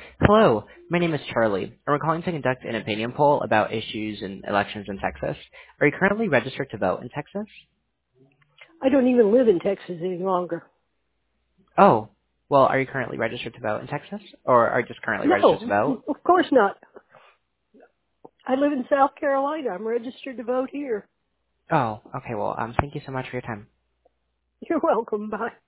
Hello, my name is Charlie, and we're calling to conduct an opinion poll about issues in elections in Texas. Are you currently registered to vote in Texas? I don't even live in Texas any longer. Oh, well, are you currently registered to vote in Texas? Or are you just currently registered to No, vote? of course not. I live in South Carolina. I'm registered to vote here. Oh, okay, well, thank you so much for your time. You're welcome. Bye.